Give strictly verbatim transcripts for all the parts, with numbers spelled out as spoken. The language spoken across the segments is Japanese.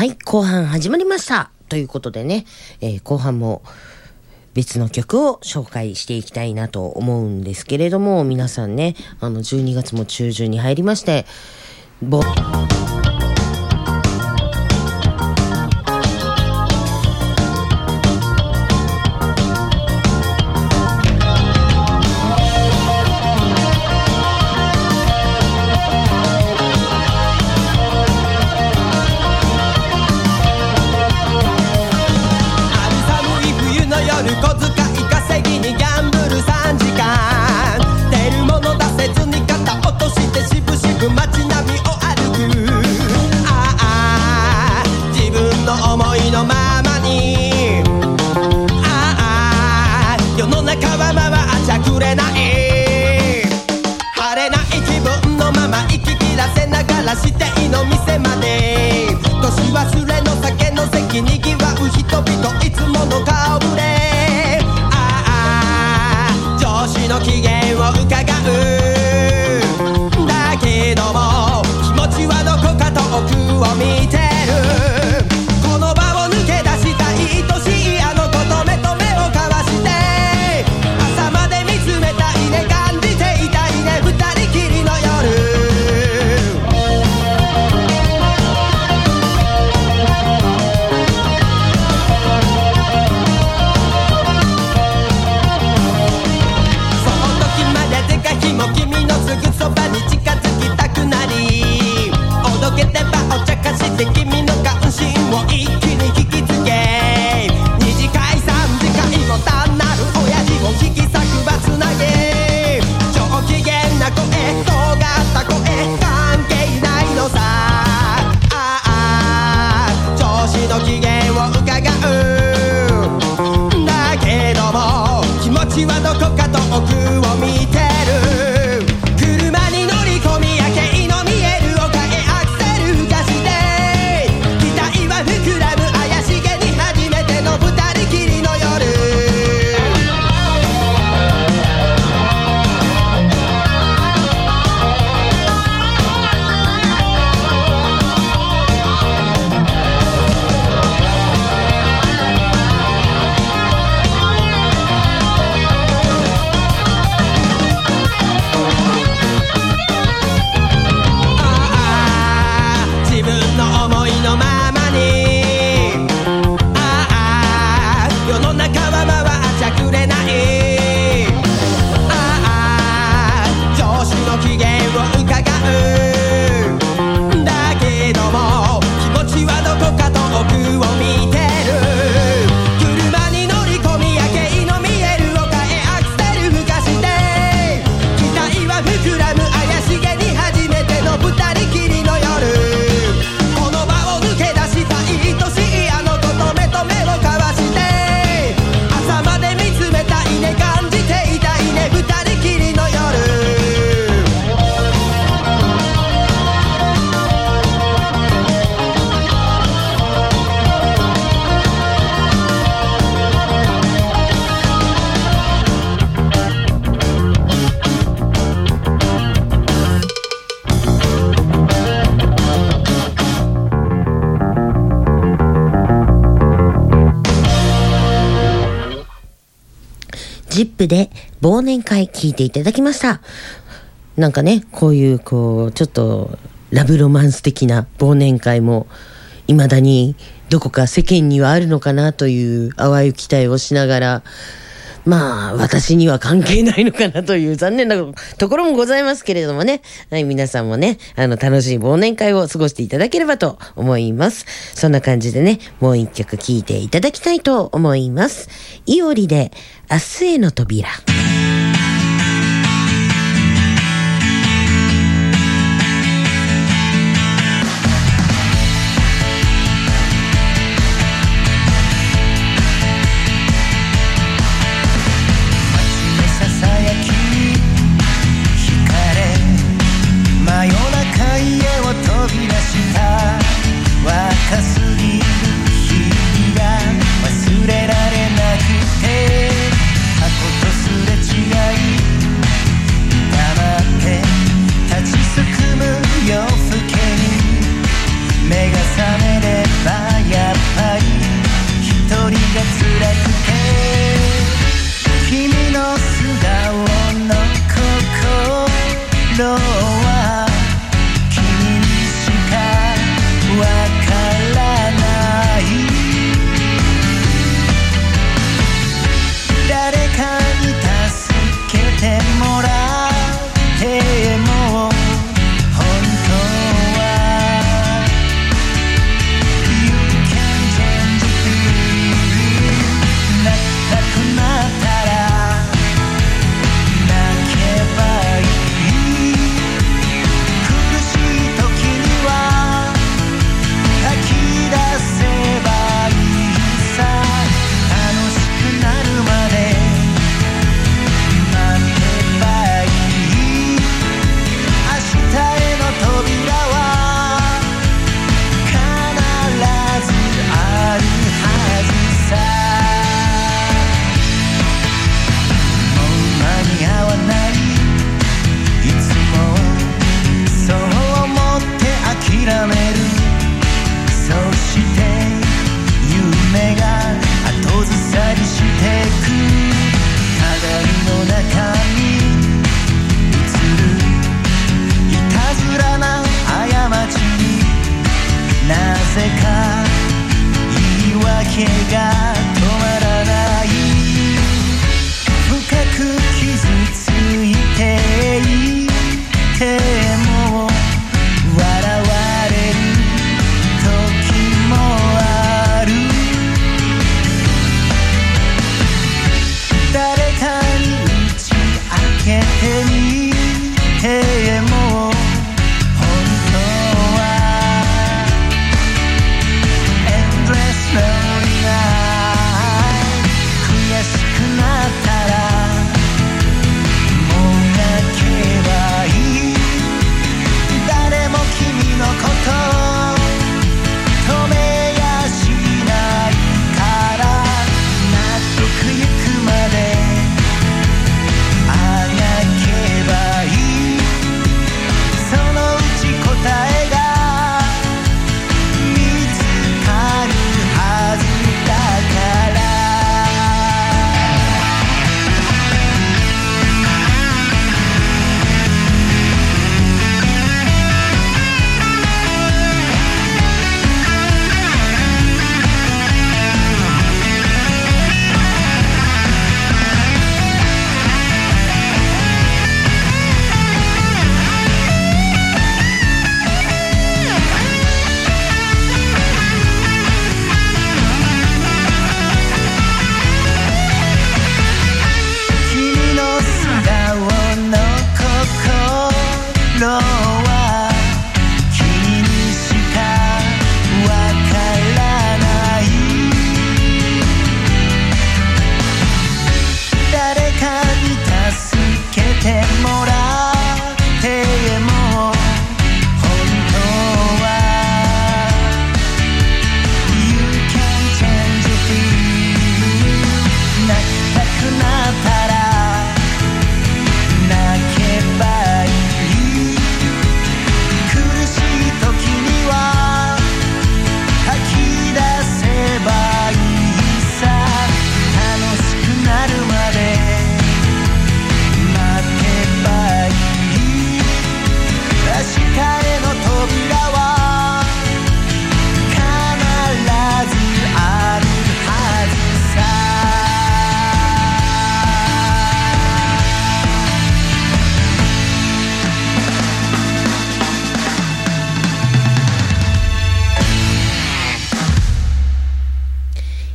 はい、後半始まりましたということでね、えー、後半も別の曲を紹介していきたいなと思うんですけれども、皆さんね、あのじゅうにがつも中旬に入りまして、ぼしていの店まで年忘れの酒の席にぎわう人々いつもの顔ぶれ、ああ上司の機嫌を伺うだけども気持ちはどこか遠くを見てる、この場を抜け出したい愛しいあの子と目と目を交わして朝まで見つめたいね感じていたいね二人きりの夜、君のすぐそばに近づきたくなりおどけてばお茶化して君の関心を一気に引きつけ二次会三次会も単なる親父を引き裂くばつなげ上機嫌な声尖った声関係ないのさ、ああ上司の機嫌を伺うだけども気持ちはどこか遠くを見てる、 ジップで忘年会聞いていただきました。なんかね、こういうこうちょっとラブロマンス的な忘年会も未だにどこか世間にはあるのかなという淡い期待をしながら、まあ私には関係ないのかなという残念なところもございますけれどもね、はい、皆さんもねあの楽しい忘年会を過ごしていただければと思います。そんな感じでね、もう一曲聴いていただきたいと思います。いおりで明日への扉。 若すぎる日が忘れられなくて過去とすれ違い黙って立ちすくむ夜更けに目が覚めれば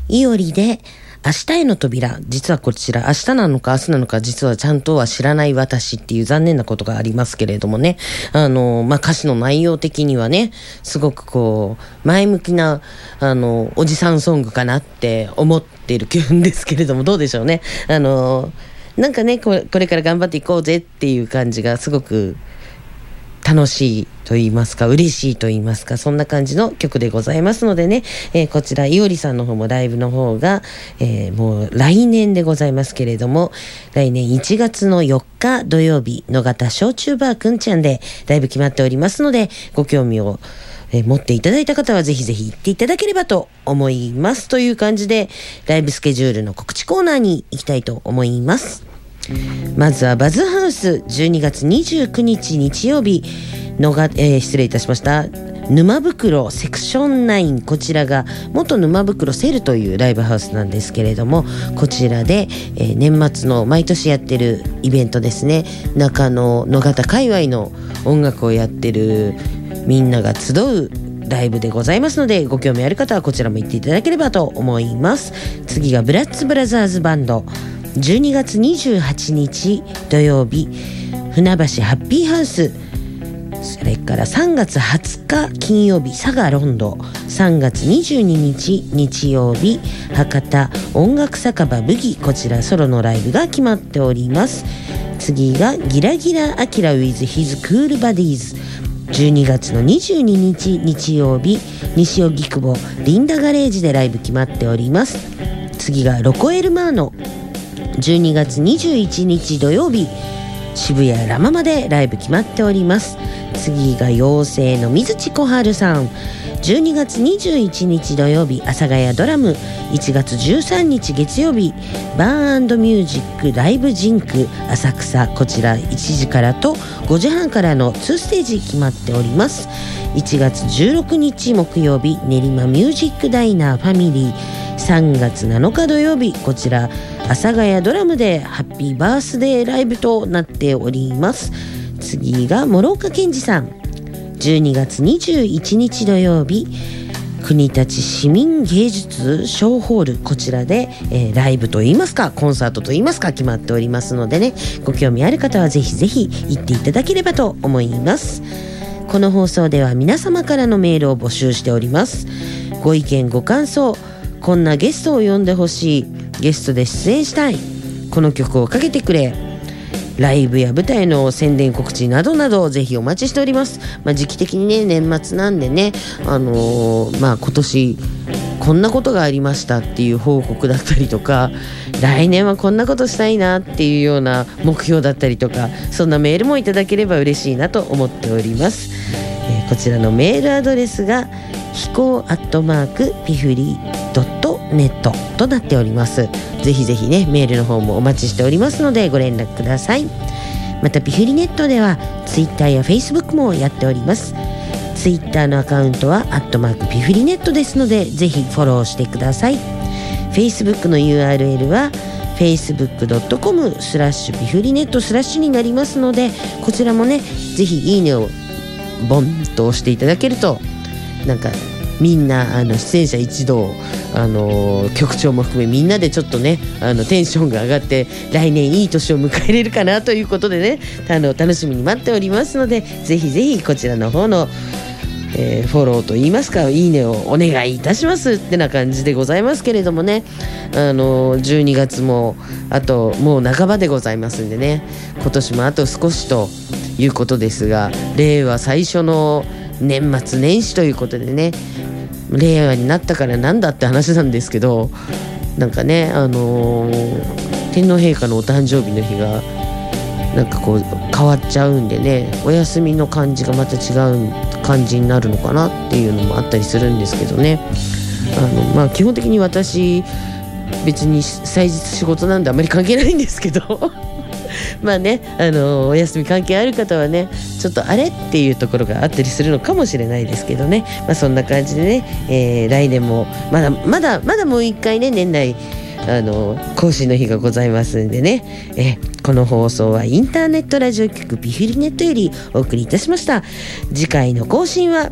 いおりで明日への扉。実はこちら明日なのか明日なのか実はちゃんとは知らない私っていう残念なことがありますけれどもね、あのまあ歌詞の内容的にはねすごくこう前向きなあのおじさんソングかなって思っている気分ですけれども、どうでしょうね。あのなんかねこれ、これから頑張っていこうぜっていう感じがすごく楽しいと言いますか嬉しいと言いますか、そんな感じの曲でございますのでね、えー、こちらいおりさんの方もライブの方が、えー、もう来年でございますけれども、来年いちがつのよっか土曜日野方焼酎バーくんちゃんでライブ決まっておりますので、ご興味をえー、持っていただいた方はぜひぜひ行っていただければと思いますという感じで、ライブスケジュールの告知コーナーに行きたいと思います。まずはバズハウスじゅうにがつにじゅうくにち日曜日のが、えー、失礼いたしました沼袋セクションナイン、こちらが元沼袋セルというライブハウスなんですけれども、こちらで、えー、年末の毎年やってるイベントですね、中野野方界隈の音楽をやってるみんなが集うライブでございますので、ご興味ある方はこちらも行っていただければと思います。次がブラッツブラザーズバンドじゅうにがつにじゅうはちにち土曜日船橋ハッピーハウス、それからさんがつはつか金曜日佐賀ロンド、さんがつにじゅうににち日曜日博多音楽酒場ブギ、こちらソロのライブが決まっております。次がギラギラアキラ with his cool buddies、じゅうにがつのにじゅうににち日曜日西荻窪リンダガレージでライブ決まっております。次がロコエルマーノ、じゅうにがつにじゅういちにち土曜日渋谷ラママでライブ決まっております。次が妖精の水地小春さん、じゅうにがつにじゅういちにち土曜日阿佐ヶ谷ドラム、いちがつじゅうさんにち月曜日バーン&ミュージックライブジンク浅草、こちらいちじからとごじはんからのにステージ決まっております。いちがつじゅうろくにち木曜日練馬ミュージックダイナーファミリー、さんがつなのか土曜日こちら阿佐ヶ谷ドラムでハッピーバースデーライブとなっております。次が諸岡健二さん、じゅうにがつにじゅういちにち土曜日国立市民芸術小ホール、こちらで、えー、ライブといいますかコンサートといいますか決まっておりますのでね、ご興味ある方はぜひぜひ行っていただければと思います。この放送では皆様からのメールを募集しております。ご意見ご感想、こんなゲストを呼んでほしい、ゲストで出演したい、この曲をかけてくれ、ライブや舞台の宣伝告知などなどぜひお待ちしております。まあ、時期的にね年末なんでね、あのー、まあ今年こんなことがありましたっていう報告だったりとか、来年はこんなことしたいなっていうような目標だったりとか、そんなメールもいただければ嬉しいなと思っております。えー、こちらのメールアドレスが飛行アットマークピフリドットネットとなっております。ぜひぜひねメールの方もお待ちしておりますのでご連絡ください。またピフリネットではツイッターやフェイスブックもやっております。ツイッターのアカウントはアットマークピフリネットですのでぜひフォローしてください。フェイスブックの ユーアールエル は フェイスブックドットコムスラッシュピフリネットスラッシュになりますので、こちらもねぜひいいねをボンと押していただけると、なんかみんなあの出演者一同、あのー、局長も含めみんなでちょっとねあのテンションが上がって来年いい年を迎えれるかなということでね、あの楽しみに待っておりますので、ぜひぜひこちらの方の、えー、フォローといいますかいいねをお願いいたしますってな感じでございますけれどもね、あのー、じゅうにがつもあともう半ばでございますんでね、今年もあと少しということですが、令和最初の年末年始ということでね、令和になったからなんだって話なんですけど、なんかね、あのー、天皇陛下のお誕生日の日がなんかこう変わっちゃうんでね、お休みの感じがまた違う感じになるのかなっていうのもあったりするんですけどね、あの、まあ、基本的に私別に祭日仕事なんであまり関係ないんですけどまあね、あのお休み関係ある方はねちょっとあれっていうところがあったりするのかもしれないですけどね、まあ、そんな感じでね、えー、来年もまだまだまだもう一回ね年内あの更新の日がございますんでね、えー、この放送はインターネットラジオ局ピフリネットよりお送りいたしました。次回の更新は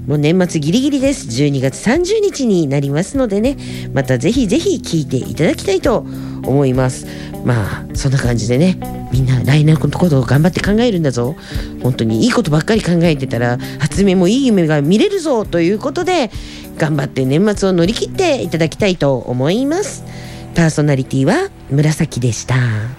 もう年末ギリギリです。じゅうにがつさんじゅうにちになりますのでね、またぜひぜひ聞いていただきたいと思います。まあそんな感じでね、みんな来年のことを頑張って考えるんだぞ、本当にいいことばっかり考えてたら初夢もいい夢が見れるぞということで、頑張って年末を乗り切っていただきたいと思います。パーソナリティは紫でした。